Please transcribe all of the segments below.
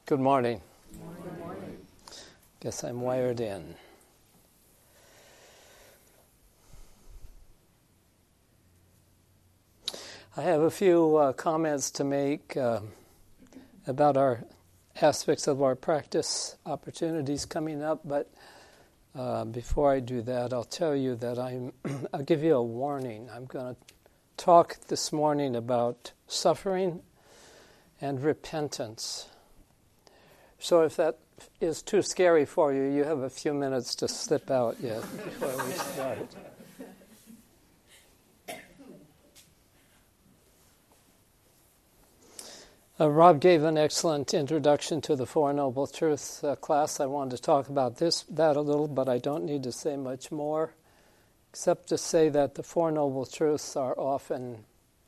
Good morning. Good morning. Guess I'm wired in. I have a few comments to make about our aspects of our practice opportunities coming up, but before I do that, I'll tell you that I'll give you a warning. I'm going to talk this morning about suffering and repentance. So if that is too scary for you, you have a few minutes to slip out yet before we start. Rob gave an excellent introduction to the Four Noble Truths class. I wanted to talk about that a little, but I don't need to say much more, except to say that the Four Noble Truths are often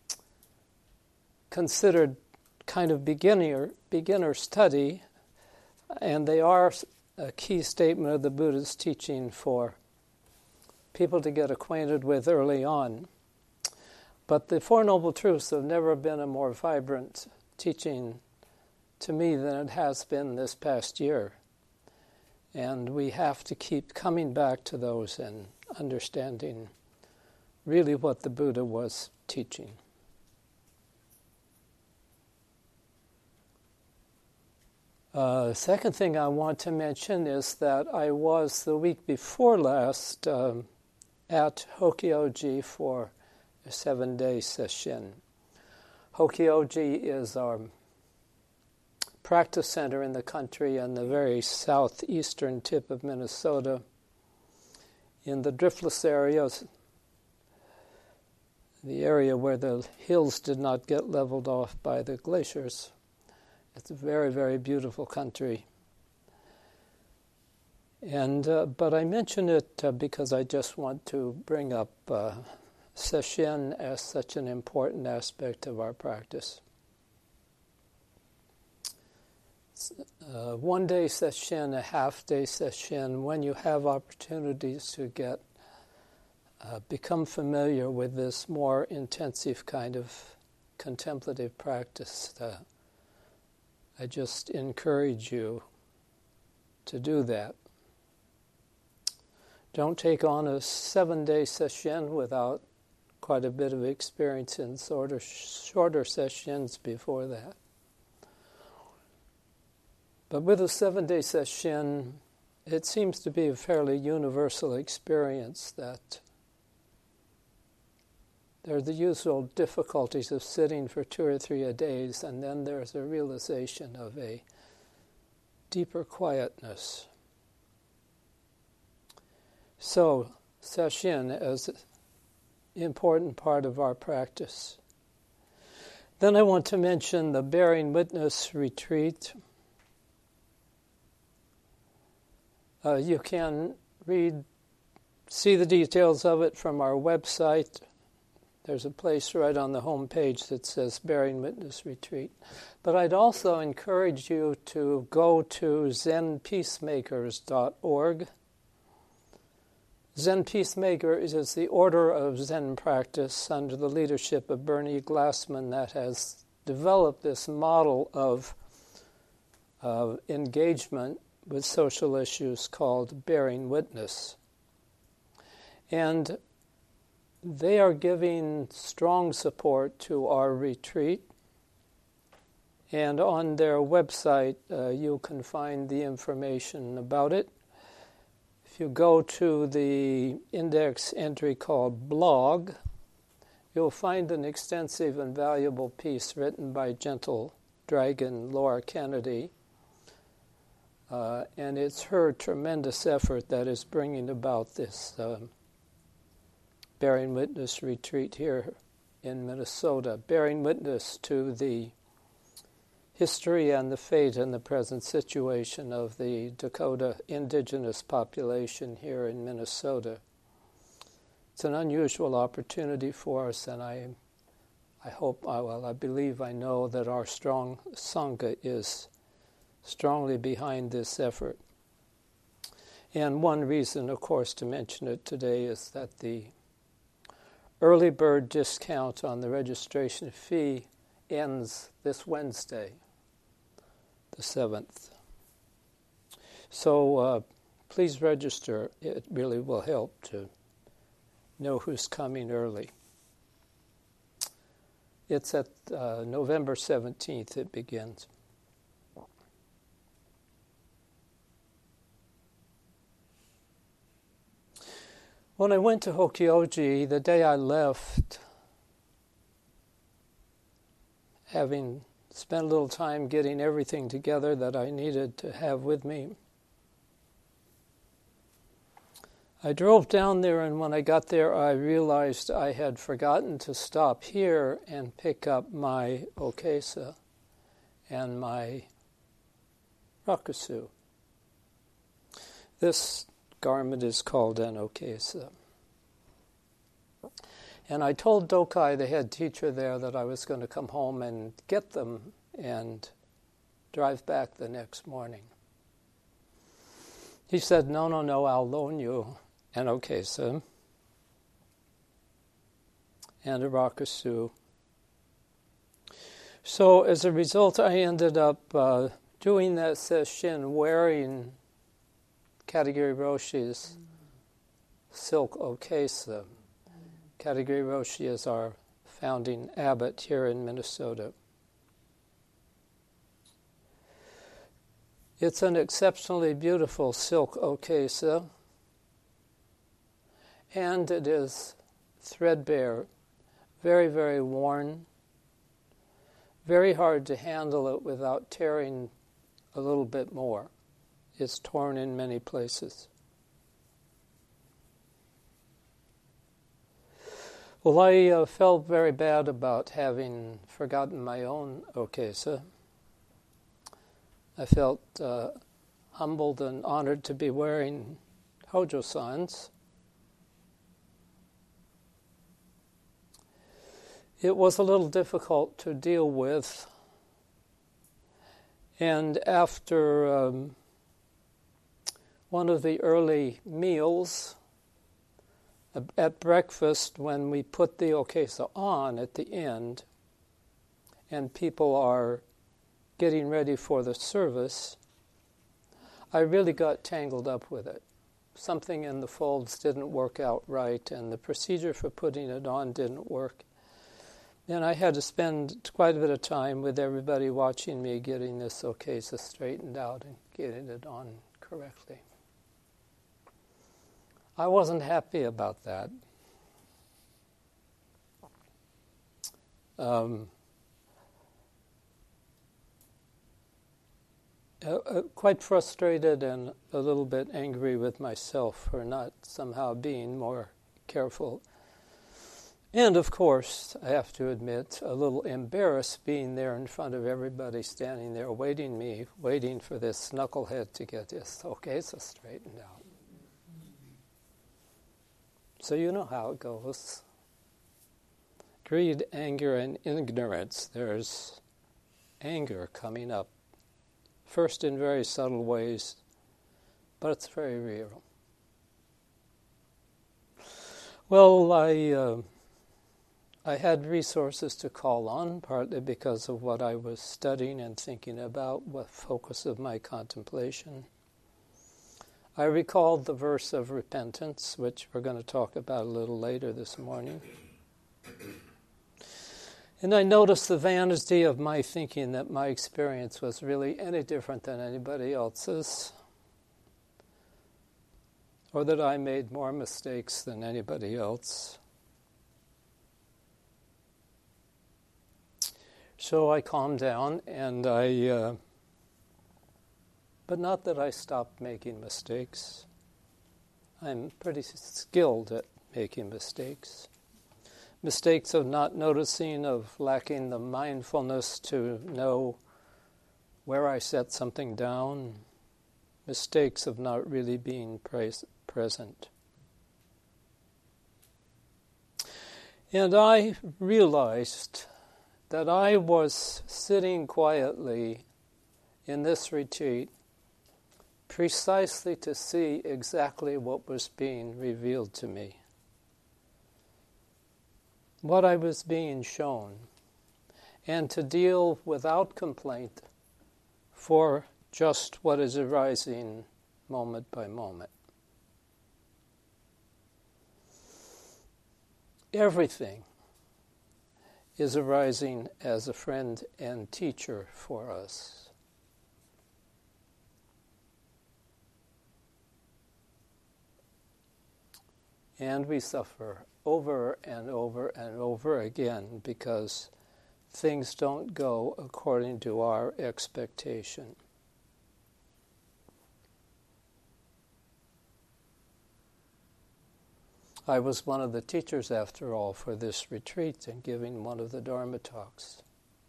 considered kind of beginner study, and they are a key statement of the Buddha's teaching for people to get acquainted with early on. But the Four Noble Truths have never been a more vibrant teaching to me than it has been this past year. And we have to keep coming back to those and understanding really what the Buddha was teaching. Second thing I want to mention is that I was the week before last at Hokkyoji for a 7-day session. Hokkyoji is our practice center in the country on the very southeastern tip of Minnesota, in the driftless areas, the area where the hills did not get leveled off by the glaciers. It's a very, very beautiful country. And but I mention it because I just want to bring up Sesshin as such an important aspect of our practice. 1-day session, a half-day session, when you have opportunities to become familiar with this more intensive kind of contemplative practice, I just encourage you to do that. Don't take on a 7-day session without quite a bit of experience in shorter sessions before that. But with a 7-day session, it seems to be a fairly universal experience that there are the usual difficulties of sitting for 2 or 3 days, and then there's a realization of a deeper quietness. So, Sesshin as an important part of our practice. Then I want to mention the Bearing Witness retreat. You can see the details of it from our website. There's a place right on the home page that says Bearing Witness Retreat. But I'd also encourage you to go to zenpeacemakers.org. Zen Peacemaker is the order of Zen practice under the leadership of Bernie Glassman that has developed this model of engagement with social issues called Bearing Witness. And they are giving strong support to our retreat, and on their website you can find the information about it. If you go to the index entry called Blog, you'll find an extensive and valuable piece written by Gentle Dragon Laura Kennedy, and it's her tremendous effort that is bringing about this Bearing Witness retreat here in Minnesota, bearing witness to the history and the fate and the present situation of the Dakota indigenous population here in Minnesota. It's an unusual opportunity for us, and I believe I know that our strong Sangha is strongly behind this effort. And one reason, of course, to mention it today is that the early bird discount on the registration fee ends this Wednesday. the 7th. So please register. It really will help to know who's coming early. It's at November 17th it begins. When I went to Hokyoji, the day I left, having spent a little time getting everything together that I needed to have with me, I drove down there, and when I got there, I realized I had forgotten to stop here and pick up my okesa and my rakusu. This garment is called an okesa. And I told Dokai, the head teacher there, that I was going to come home and get them and drive back the next morning. He said, no, I'll loan you an okesa and a rakusu. So as a result, I ended up doing that sesshin wearing Katagiri Roshi's silk okesa. Katagiri Roshi is our founding abbot here in Minnesota. It's an exceptionally beautiful silk okesa, and it is threadbare, very, very worn, very hard to handle it without tearing a little bit more. It's torn in many places. Well, I felt very bad about having forgotten my own okesa. I felt humbled and honored to be wearing Hojo-san's. It was a little difficult to deal with, and after one of the early meals, at breakfast, when we put the okesa on at the end, and people are getting ready for the service, I really got tangled up with it. Something in the folds didn't work out right, and the procedure for putting it on didn't work. And I had to spend quite a bit of time with everybody watching me getting this okesa straightened out and getting it on correctly. I wasn't happy about that. Quite frustrated and a little bit angry with myself for not somehow being more careful. And of course, I have to admit, a little embarrassed being there in front of everybody standing there waiting for this knucklehead to get this okesa straightened out. So you know how it goes. Greed, anger, and ignorance. There's anger coming up. First in very subtle ways, but it's very real. Well, I had resources to call on, partly because of what I was studying and thinking about, what focus of my contemplation. I recalled the verse of repentance, which we're going to talk about a little later this morning. And I noticed the vanity of my thinking that my experience was really any different than anybody else's, or that I made more mistakes than anybody else. So I calmed down, and but not that I stopped making mistakes. I'm pretty skilled at making mistakes. Mistakes of not noticing, of lacking the mindfulness to know where I set something down. Mistakes of not really being present. And I realized that I was sitting quietly in this retreat precisely to see exactly what was being revealed to me, what I was being shown, and to deal without complaint for just what is arising moment by moment. Everything is arising as a friend and teacher for us. And we suffer over and over and over again because things don't go according to our expectation. I was one of the teachers, after all, for this retreat and giving one of the Dharma talks.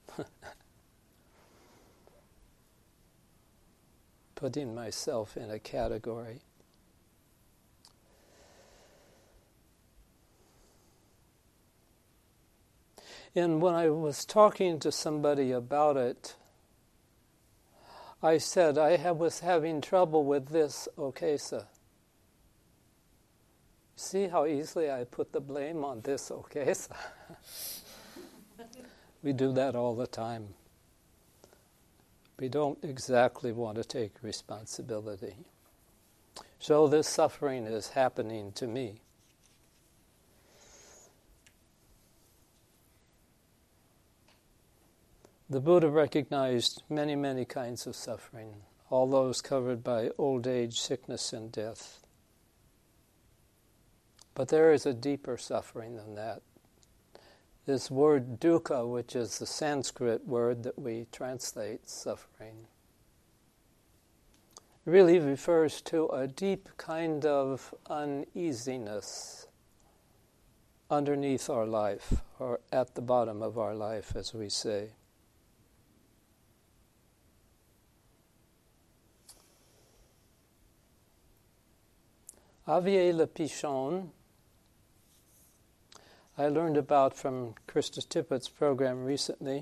Putting myself in a category. And when I was talking to somebody about it, I said I was having trouble with this okesa. See how easily I put the blame on this okesa? We do that all the time. We don't exactly want to take responsibility. So this suffering is happening to me. The Buddha recognized many, many kinds of suffering, all those covered by old age, sickness, and death. But there is a deeper suffering than that. This word dukkha, which is the Sanskrit word that we translate suffering, really refers to a deep kind of uneasiness underneath our life, or at the bottom of our life, as we say. Avyay le Pichon, I learned about from Krista Tippett's program recently,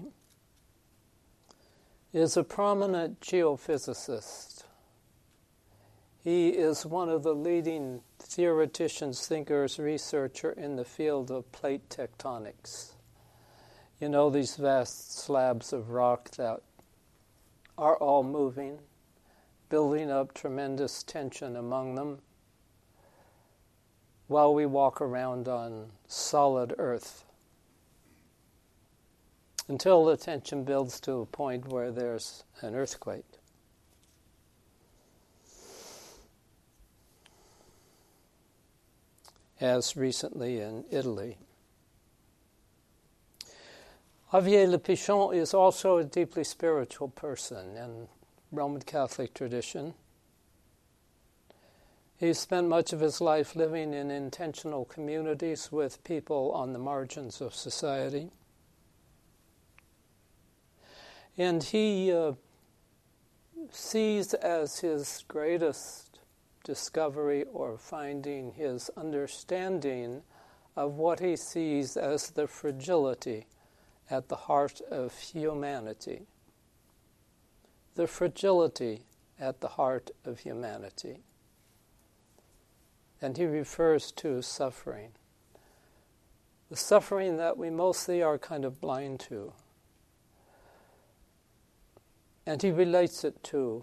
is a prominent geophysicist. He is one of the leading theoreticians, thinkers, researcher in the field of plate tectonics. You know, these vast slabs of rock that are all moving, building up tremendous tension among them, while we walk around on solid earth, until the tension builds to a point where there's an earthquake. As recently in Italy. Avyay le Pichon is also a deeply spiritual person in Roman Catholic tradition. He spent much of his life living in intentional communities with people on the margins of society. And he sees as his greatest discovery or finding his understanding of what he sees as the fragility at the heart of humanity. The fragility at the heart of humanity. And he refers to suffering. The suffering that we mostly are kind of blind to. And he relates it to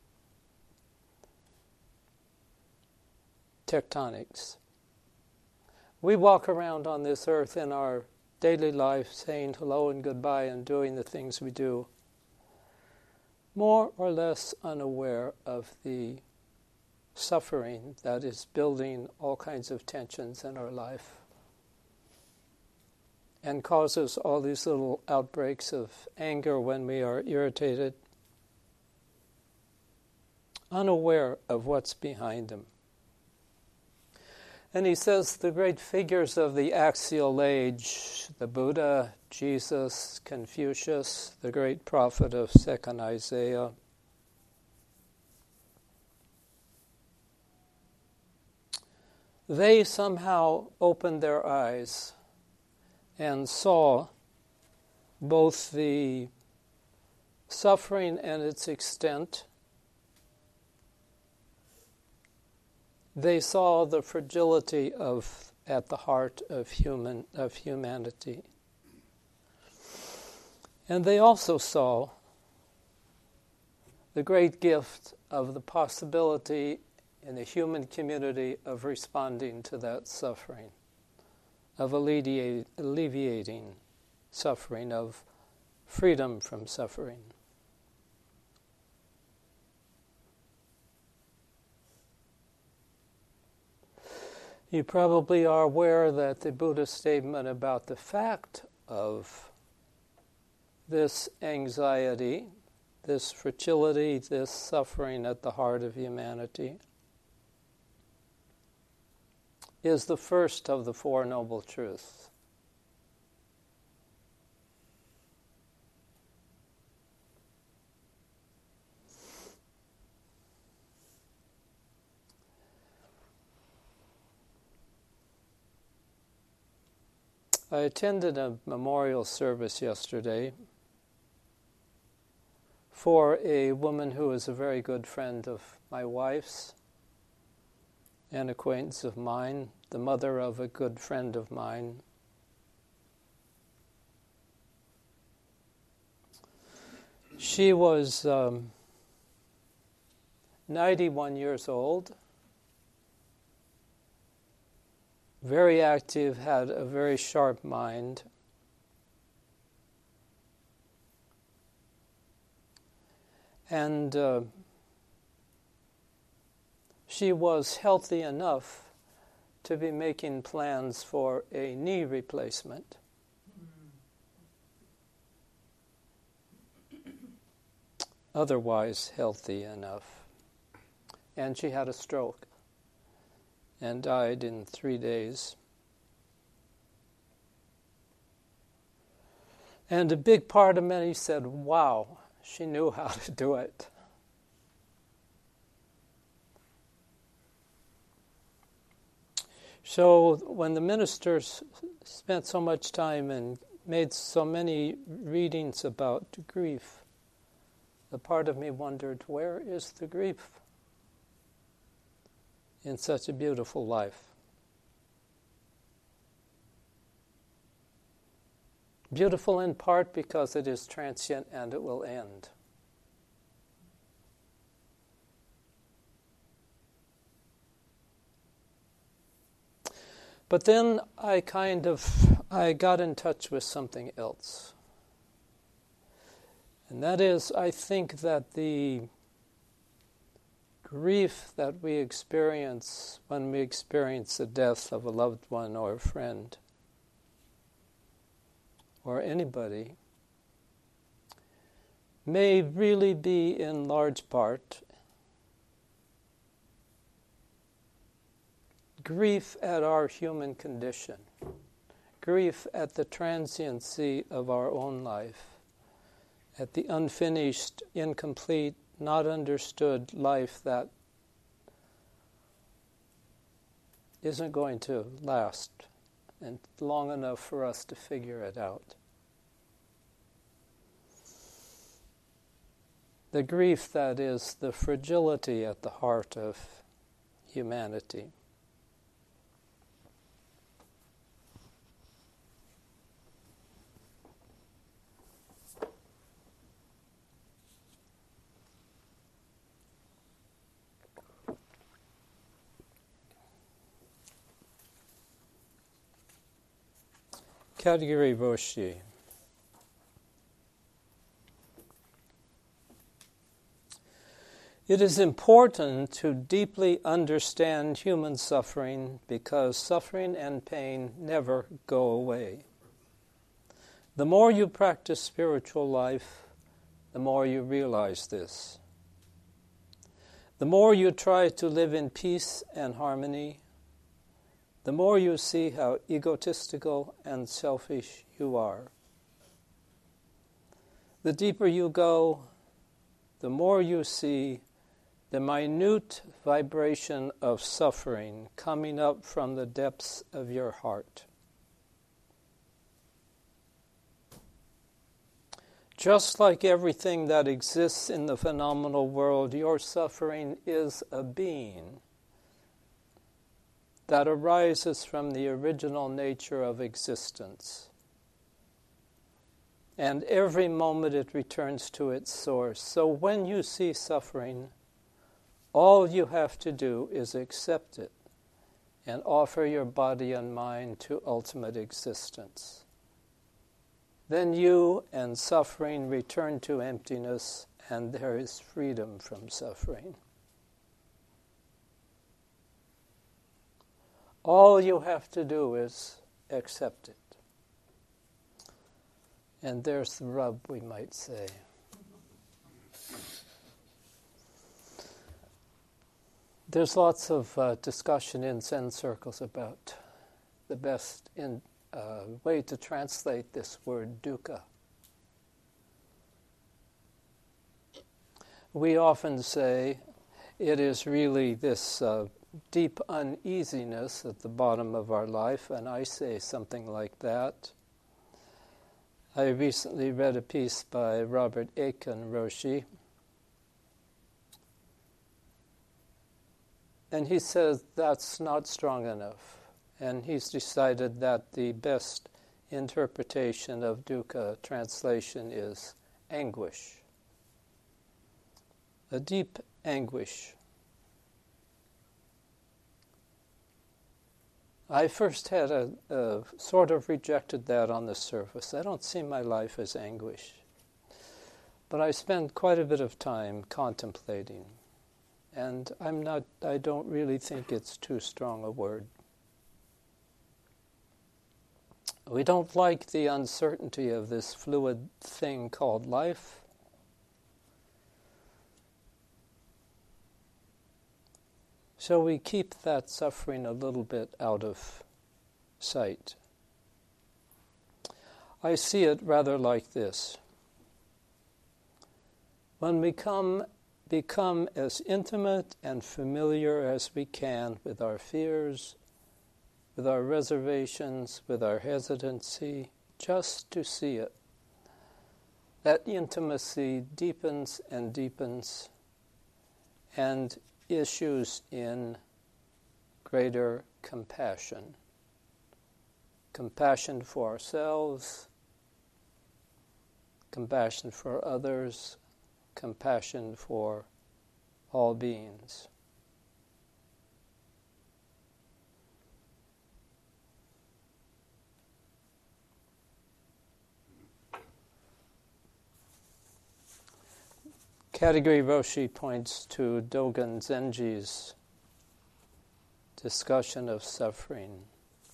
tectonics. We walk around on this earth in our daily life saying hello and goodbye and doing the things we do, more or less unaware of the suffering that is building all kinds of tensions in our life and causes all these little outbreaks of anger when we are irritated, unaware of what's behind them. And he says the great figures of the axial age, the Buddha, Jesus, Confucius, the great prophet of Second Isaiah, they somehow opened their eyes and saw both the suffering and its extent. They saw the fragility at the heart of humanity. And they also saw the great gift of the possibility in the human community of responding to that suffering, of alleviating suffering, of freedom from suffering. You probably are aware that the Buddha's statement about the fact of this anxiety, this fragility, this suffering at the heart of humanity is the first of the Four Noble Truths. I attended a memorial service yesterday for a woman who is a very good friend of my wife's, an acquaintance of mine, the mother of a good friend of mine. She was 91 years old, very active, had a very sharp mind. And she was healthy enough to be making plans for a knee replacement. Otherwise healthy enough. And she had a stroke and died in 3 days. And a big part of me said, wow, she knew how to do it. So when the ministers spent so much time and made so many readings about grief, the part of me wondered, where is the grief in such a beautiful life? Beautiful in part because it is transient and it will end. But then I got in touch with something else. And that is, I think that the grief that we experience when we experience the death of a loved one or a friend or anybody may really be in large part grief at our human condition, grief at the transiency of our own life, at the unfinished, incomplete, not understood life that isn't going to last and long enough for us to figure it out. The grief that is the fragility at the heart of humanity. Katagiri Roshi. It is important to deeply understand human suffering because suffering and pain never go away. The more you practice spiritual life, the more you realize this. The more you try to live in peace and harmony, the more you see how egotistical and selfish you are. The deeper you go, the more you see the minute vibration of suffering coming up from the depths of your heart. Just like everything that exists in the phenomenal world, your suffering is a being that arises from the original nature of existence. and every moment it returns to its source. So when you see suffering, all you have to do is accept it and offer your body and mind to ultimate existence. Then you and suffering return to emptiness, and there is freedom from suffering. All you have to do is accept it. And there's the rub, we might say. There's lots of discussion in Zen circles about the best way to translate this word dukkha. We often say it is really this deep uneasiness at the bottom of our life, and I say something like that. I recently read a piece by Robert Aiken Roshi, and he says that's not strong enough. And he's decided that the best interpretation of dukkha translation is anguish. A deep anguish. I first had a sort of rejected that on the surface. I don't see my life as anguish. But I spend quite a bit of time contemplating. And I don't really think it's too strong a word. We don't like the uncertainty of this fluid thing called life. So we keep that suffering a little bit out of sight. I see it rather like this. When we become as intimate and familiar as we can with our fears, with our reservations, with our hesitancy, just to see it, that intimacy deepens and deepens and issues in greater compassion. Compassion for ourselves, compassion for others, compassion for all beings. Katagiri Roshi points to Dogen Zenji's discussion of suffering.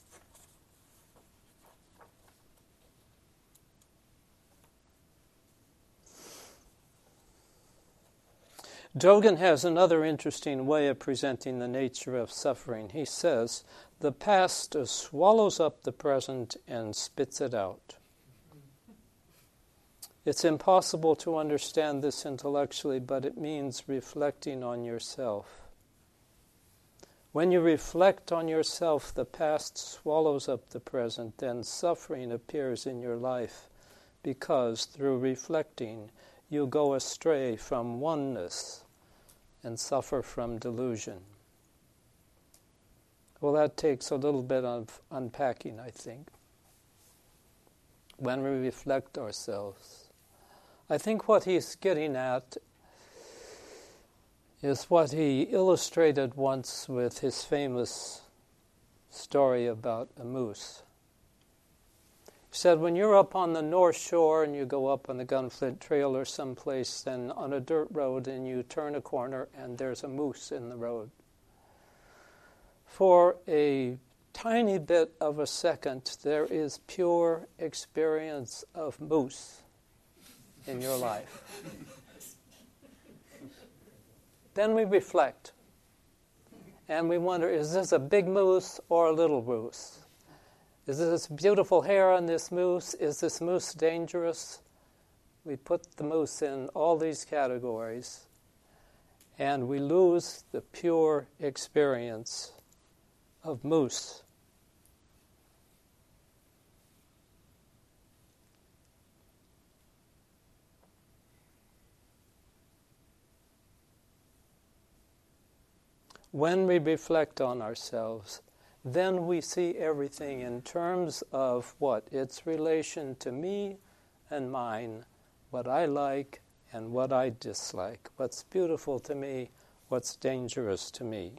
Dogen has another interesting way of presenting the nature of suffering. He says, the past swallows up the present and spits it out. It's impossible to understand this intellectually, but it means reflecting on yourself. When you reflect on yourself, the past swallows up the present, then suffering appears in your life, because through reflecting, you go astray from oneness and suffer from delusion. Well, that takes a little bit of unpacking, I think. When we reflect ourselves, I think what he's getting at is what he illustrated once with his famous story about a moose. He said, when you're up on the North Shore and you go up on the Gunflint Trail or someplace, then on a dirt road, and you turn a corner and there's a moose in the road. For a tiny bit of a second, there is pure experience of moose in your life. Then we reflect and we wonder, is this a big moose or a little moose? Is this beautiful hair on this moose? Is this moose dangerous? We put the moose in all these categories and we lose the pure experience of moose. When we reflect on ourselves, then we see everything in terms of what? Its relation to me and mine, what I like and what I dislike, what's beautiful to me, what's dangerous to me.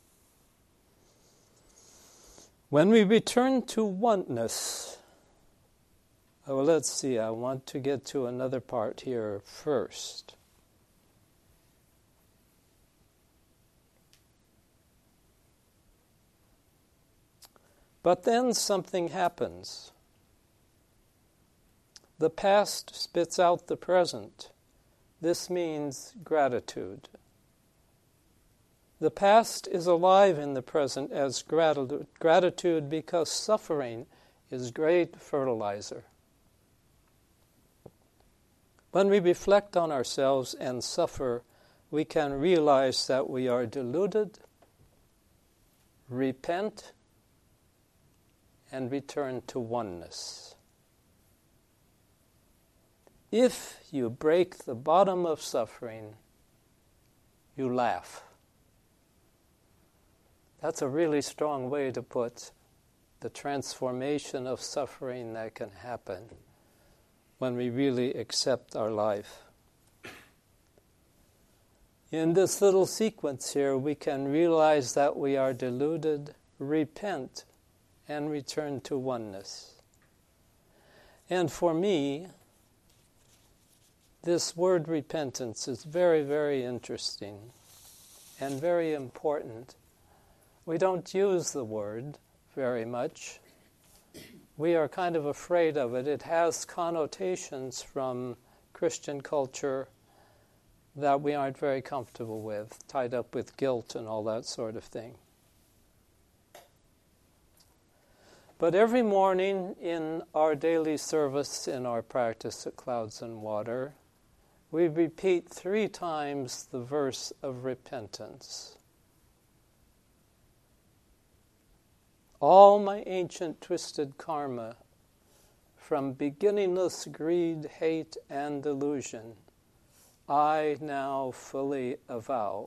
When we return to oneness, well, let's see, I want to get to another part here first. But then something happens. The past spits out the present. This means gratitude. The past is alive in the present as gratitude because suffering is great fertilizer. When we reflect on ourselves and suffer, we can realize that we are deluded, repent, and return to oneness. If you break the bottom of suffering, you laugh. That's a really strong way to put the transformation of suffering that can happen when we really accept our life. In this little sequence here, we can realize that we are deluded, repent, and return to oneness. And for me, this word repentance is very, very interesting and very important. We don't use the word very much. We are kind of afraid of it. It has connotations from Christian culture that we aren't very comfortable with, tied up with guilt and all that sort of thing. But every morning in our daily service, in our practice at Clouds and Water, we repeat 3 times the verse of repentance. All my ancient twisted karma, from beginningless greed, hate, and delusion, I now fully avow.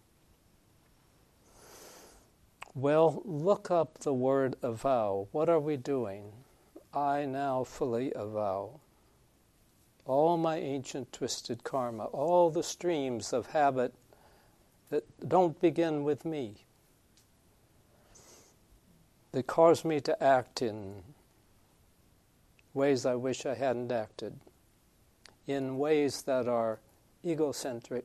Well, look up the word avow. What are we doing? I now fully avow. All my ancient twisted karma, all the streams of habit that don't begin with me, that cause me to act in ways I wish I hadn't acted, in ways that are egocentric.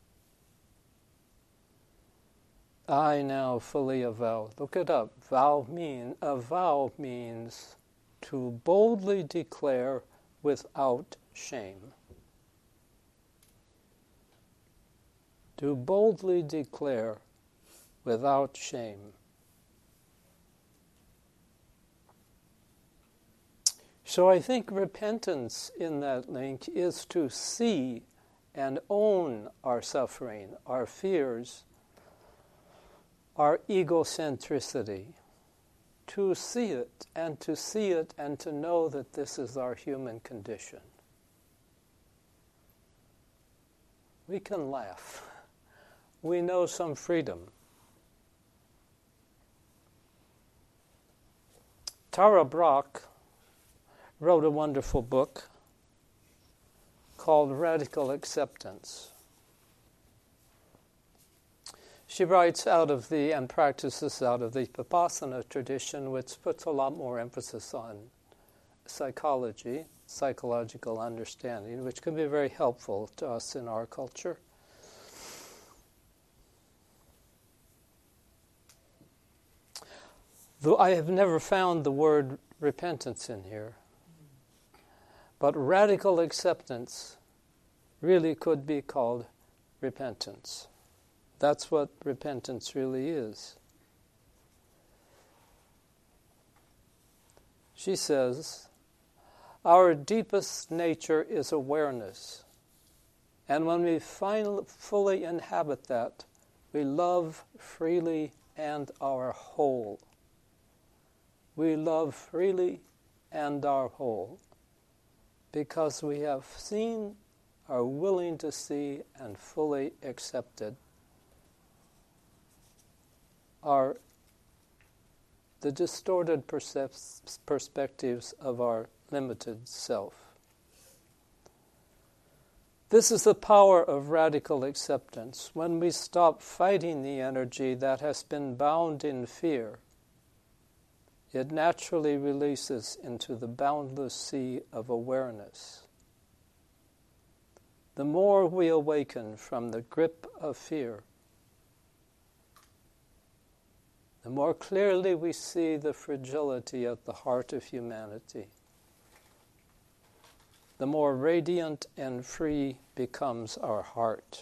I now fully avow. Look it up. Avow means to boldly declare without shame. To boldly declare without shame. So I think repentance in that link is to see and own our suffering, our fears, our egocentricity. To see it and to know that this is our human condition. We can laugh. We know some freedom. Tara Brach wrote a wonderful book called Radical Acceptance. She writes out of and practices out of the Vipassana tradition, which puts a lot more emphasis on psychology, psychological understanding, which can be very helpful to us in our culture. Though I have never found the word repentance in here, but radical acceptance really could be called repentance. That's what repentance really is. She says, our deepest nature is awareness. And when we fully inhabit that, we love freely and are whole. We love freely and are whole because we have seen, are willing to see, and fully accepted the distorted perspectives of our limited self. This is the power of radical acceptance. When we stop fighting the energy that has been bound in fear, it naturally releases into the boundless sea of awareness. The more we awaken from the grip of fear, the more clearly we see the fragility at the heart of humanity. The more radiant and free becomes our heart.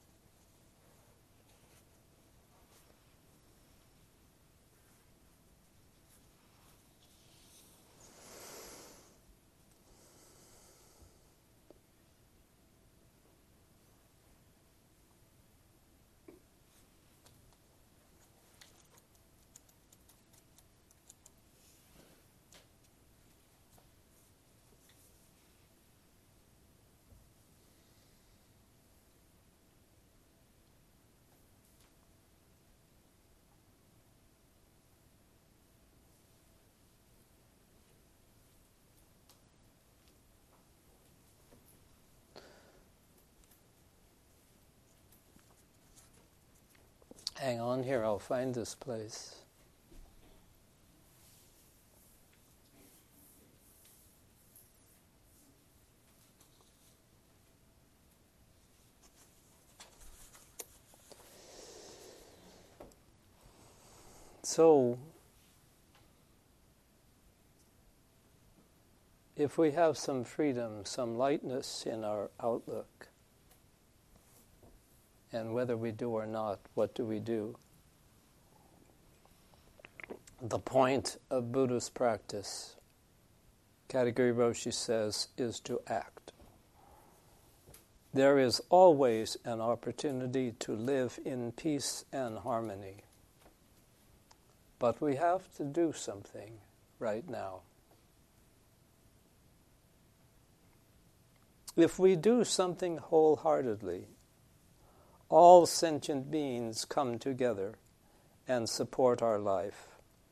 Hang on here, I'll find this place. So, if we have some freedom, some lightness in our outlook, and whether we do or not, what do we do? The point of Buddhist practice, Katagiri Roshi says, is to act. There is always an opportunity to live in peace and harmony. But we have to do something right now. If we do something wholeheartedly, all sentient beings come together and support our life.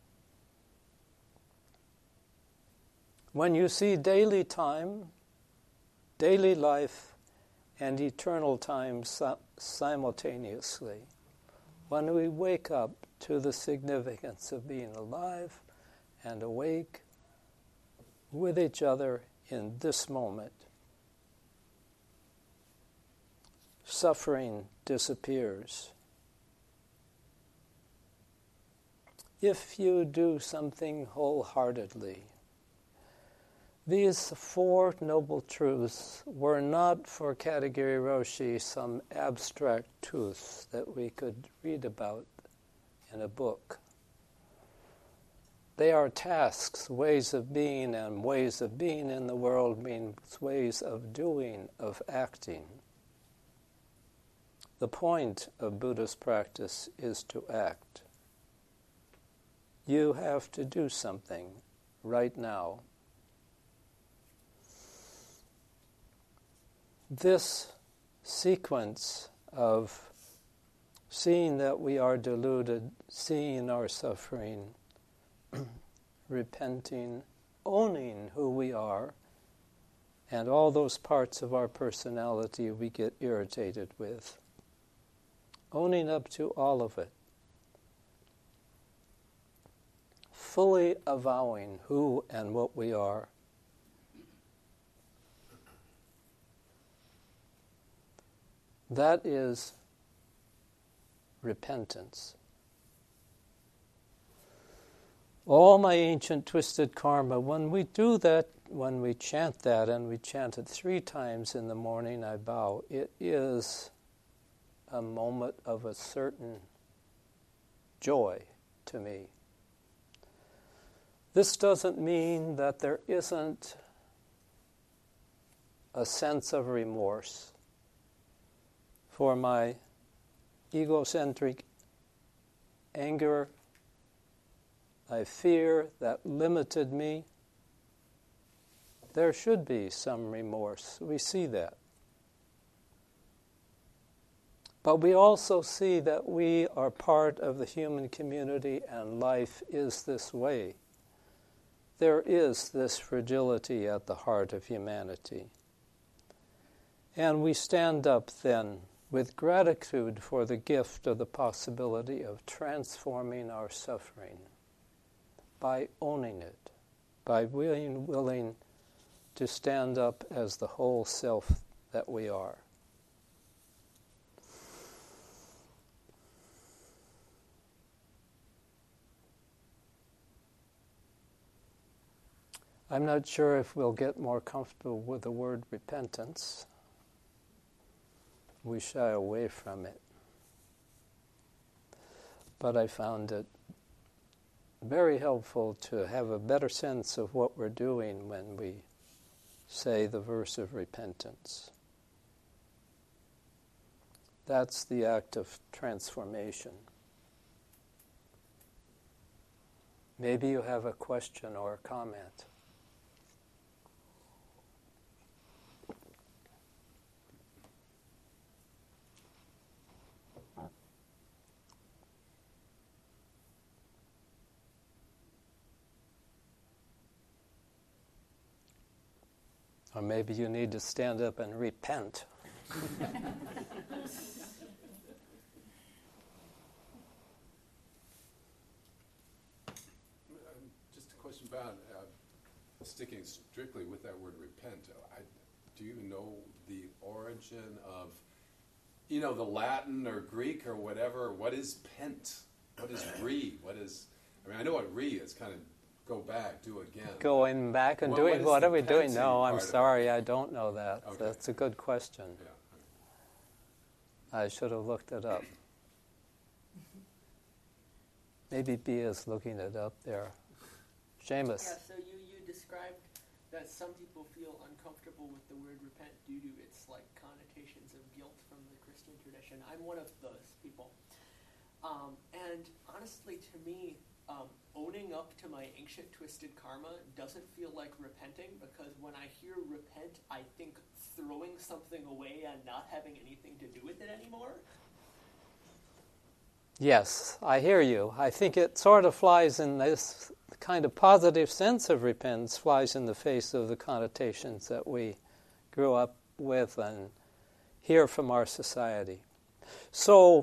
When you see daily time, daily life, and eternal time simultaneously, when we wake up to the significance of being alive and awake with each other in this moment, suffering disappears. If you do something wholeheartedly, these four noble truths were not for Katagiri Roshi some abstract truths that we could read about in a book. They are tasks, ways of being, and ways of being in the world means ways of doing, of acting. The point of Buddhist practice is to act. You have to do something right now. This sequence of seeing that we are deluded, seeing our suffering, repenting, owning who we are, and all those parts of our personality we get irritated with. Owning up to all of it. Fully avowing who and what we are. That is repentance. All my ancient twisted karma, when we do that, when we chant that, and we chant it 3 times in the morning, I bow, it is a moment of a certain joy to me. This doesn't mean that there isn't a sense of remorse for my egocentric anger, my fear that limited me. There should be some remorse. We see that. But we also see that we are part of the human community and life is this way. There is this fragility at the heart of humanity. And we stand up then with gratitude for the gift of the possibility of transforming our suffering by owning it, by being willing to stand up as the whole self that we are. I'm not sure if we'll get more comfortable with the word repentance. We shy away from it. But I found it very helpful to have a better sense of what we're doing when we say the verse of repentance. That's the act of transformation. Maybe you have a question or a comment. Or maybe you need to stand up and repent. Just a question about sticking strictly with that word repent. Do you know the origin of, the Latin or Greek or whatever? What is pent? What is re? I know what re is, kind of go back, do again. Going back and doing, what are we doing? No, I'm sorry, I don't know that. Okay. That's a good question. Yeah. I should have looked it up. Maybe Bia's looking it up there. Seamus. Yeah, so you described that some people feel uncomfortable with the word repent due to its connotations of guilt from the Christian tradition. I'm one of those people. And honestly, to me, owning up to my ancient twisted karma doesn't feel like repenting, because when I hear repent, I think throwing something away and not having anything to do with it anymore. Yes, I hear you. I think it sort of flies in this kind of positive sense of repentance, flies in the face of the connotations that we grew up with and hear from our society. So,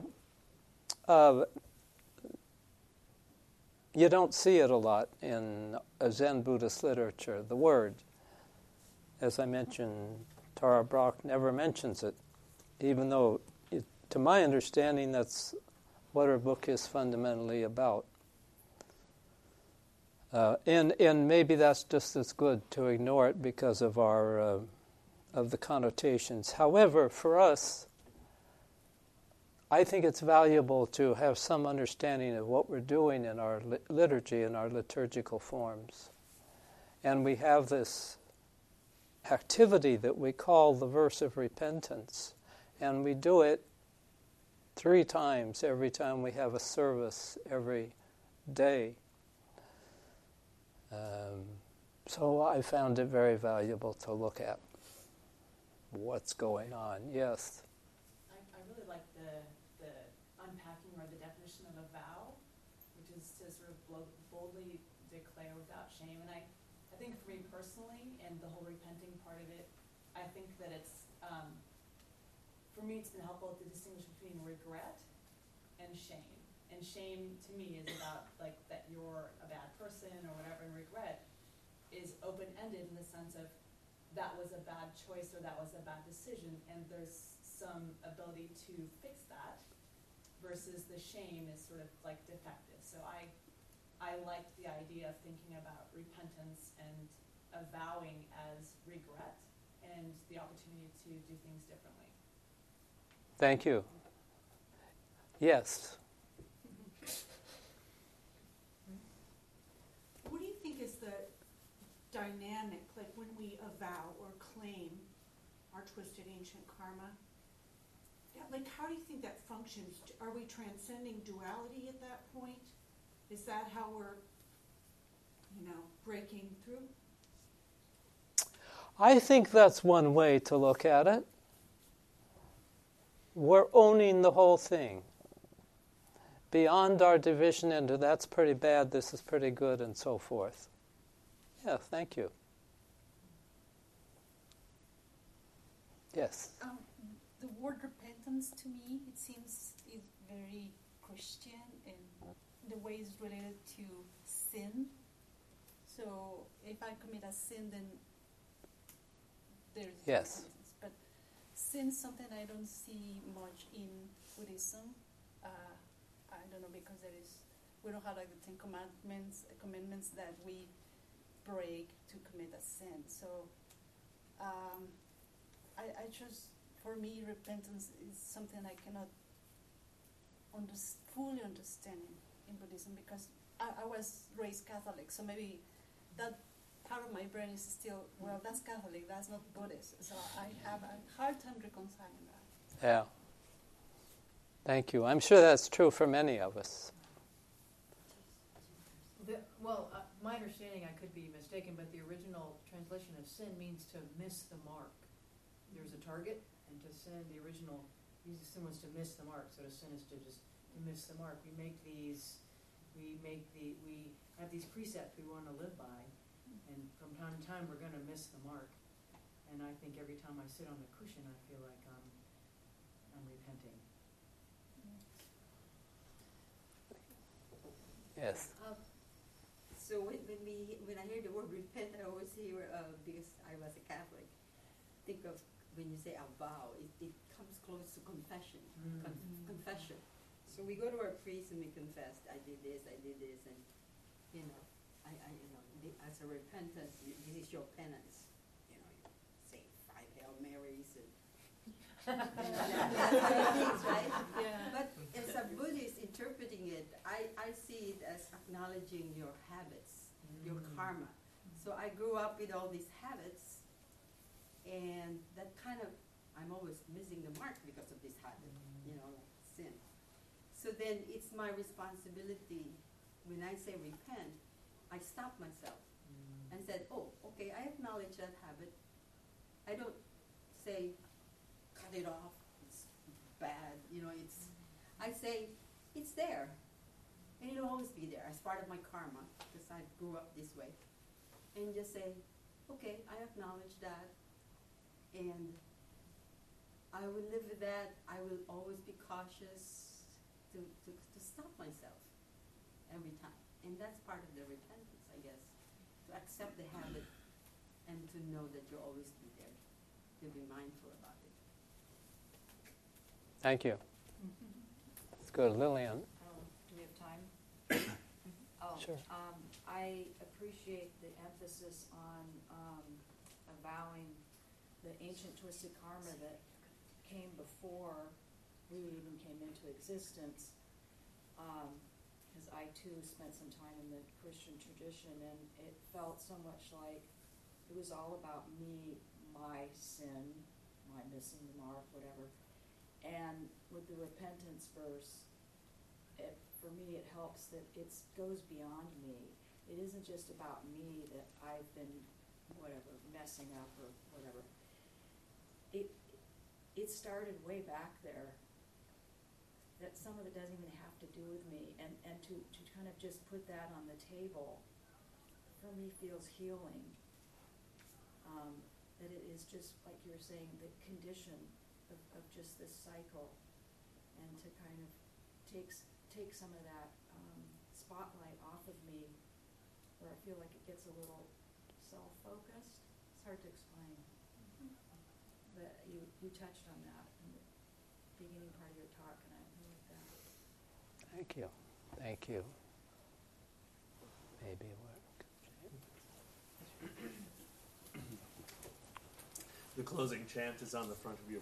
you don't see it a lot in Zen Buddhist literature. The word, as I mentioned, Tara Brach never mentions it, even though, to my understanding, that's what her book is fundamentally about. And maybe that's just as good to ignore it because of our of the connotations. However, for us, I think it's valuable to have some understanding of what we're doing in our liturgy and our liturgical forms. And we have this activity that we call the verse of repentance. And we do it 3 times every time we have a service every day. So I found it very valuable to look at what's going on. Yes? I really like the unpacking or the definition of a vow, which is to sort of boldly declare without shame. And I think for me personally, and the whole repenting part of it, I think that it's, for me it's been helpful to distinguish between regret and shame. And shame to me is about that you're a bad person or whatever, and regret is open-ended in the sense of that was a bad choice or that was a bad decision, and there's some ability to fix that, versus the shame is sort of defective. So I liked the idea of thinking about repentance and avowing as regret and the opportunity to do things differently. Thank you. Yes. What do you think is the dynamic, when we avow or claim our twisted ancient karma? How do you think that functions? Are we transcending duality at that point? Is that how we're, breaking through? I think that's one way to look at it. We're owning the whole thing. Beyond our division into that's pretty bad, this is pretty good, and so forth. Yeah, thank you. Yes. The word repentance to me, it seems is very Christian in the way it's related to sin. So if I commit a sin, then there's Yes. repentance. But sin is something I don't see much in Buddhism. I don't know, because we don't have like the Ten Commandments that we break to commit a sin. So I just, for me, repentance is something I cannot fully understand in Buddhism, because I was raised Catholic, so maybe that part of my brain is still, well, that's Catholic, that's not Buddhist. So I have a hard time reconciling that. Yeah. Thank you. I'm sure that's true for many of us. My understanding, I could be mistaken, but the original translation of sin means to miss the mark. There's a target, and to sin, the original, sin was to miss the mark. So to sin is to miss the mark. We have these precepts we want to live by, and from time to time we're going to miss the mark. And I think every time I sit on the cushion, I feel like I'm repenting. Yes. So when I hear the word repent, I always hear, because I was a Catholic, think of when you say a vow, it comes close to confession. Confession. So we go to our priest and we confess, I did this, and as a repentance, this is your penance. You say 5 Hail Marys and things, right? Yeah. But as a Buddhist interpreting it, I see it as acknowledging your habits, your karma. So I grew up with all these habits, and that kind of, I'm always missing the mark because of this habit, sin. So then it's my responsibility, when I say repent, I stop myself and said, oh, okay, I acknowledge that habit. I don't say, cut it off, it's bad, I say, it's there. And it'll always be there as part of my karma, because I grew up this way. And just say, okay, I acknowledge that, and I will live with that. I will always be cautious to stop myself every time. And that's part of the repentance, I guess, to accept the habit and to know that you'll always be there, to be mindful about it. Thank you. Let's go to Lillian. Do we have time? Sure. I appreciate the emphasis on avowing the ancient twisted karma that came before we even came into existence. Because I too spent some time in the Christian tradition, and it felt so much like it was all about me, my sin, my missing the mark, whatever. And with the repentance verse, for me, it helps that it goes beyond me. It isn't just about me that I've been, messing up or whatever. It started way back there. That some of it doesn't even have to do with me, and to kind of just put that on the table, for me, feels healing. That it is just like you were saying, the condition of just this cycle, and to kind of take some of that spotlight off of me, where I feel like it gets a little self-focused. It's hard to explain. But you touched on that in the beginning part of your talk, and I like that. Thank you. Thank you. Maybe work. The closing chant is on the front of your